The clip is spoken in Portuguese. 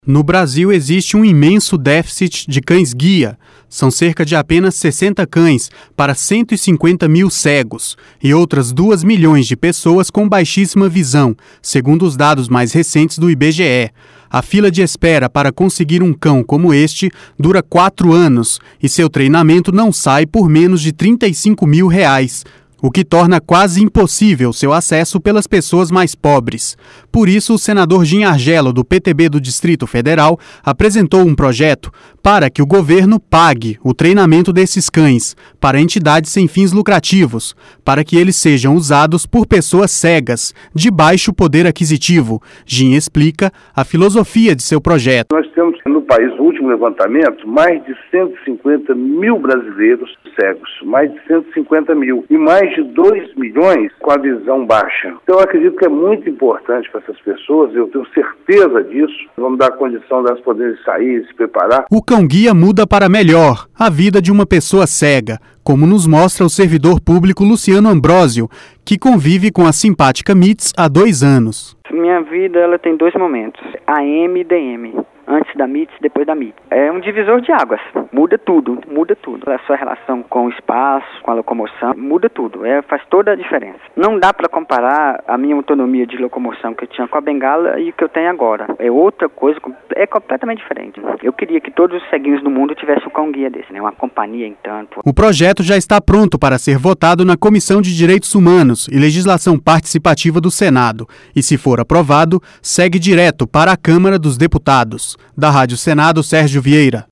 No Brasil existe um imenso déficit de cães-guia. São cerca de apenas 60 cães para 150 mil cegos e outras 2 milhões de pessoas com baixíssima visão, segundo os dados mais recentes do IBGE. A fila de espera para conseguir um cão como este dura 4 anos e seu treinamento não sai por menos de R$35 mil, o que torna quase impossível seu acesso pelas pessoas mais pobres. Por isso, o senador Jim Argelo, do PTB do Distrito Federal, apresentou um projeto para que o governo pague o treinamento desses cães para entidades sem fins lucrativos, para que eles sejam usados por pessoas cegas, de baixo poder aquisitivo. Jim explica a filosofia de seu projeto. Nós temos no país, no último levantamento, mais de 150 mil brasileiros cegos, mais de 150 mil, e mais de 2 milhões com a visão baixa. Então eu acredito que é muito importante para essas pessoas, eu tenho certeza disso, vamos dar a condição delas poderem sair, se preparar. O cão-guia muda para melhor a vida de uma pessoa cega, como nos mostra o servidor público Luciano Ambrósio, que convive com a simpática Mits há 2 anos. Minha vida ela tem 2 momentos, AM e DM. Antes da MITS, depois da MITS. É um divisor de águas, muda tudo. A sua relação com o espaço, com a locomoção, muda tudo, faz toda a diferença. Não dá para comparar a minha autonomia de locomoção que eu tinha com a bengala e o que eu tenho agora. É outra coisa, é completamente diferente. Eu queria que todos os ceguinhos do mundo tivessem um cão-guia desse, uma companhia em tanto. O projeto já está pronto para ser votado na Comissão de Direitos Humanos e Legislação Participativa do Senado e, se for aprovado, segue direto para a Câmara dos Deputados. Da Rádio Senado, Sérgio Vieira.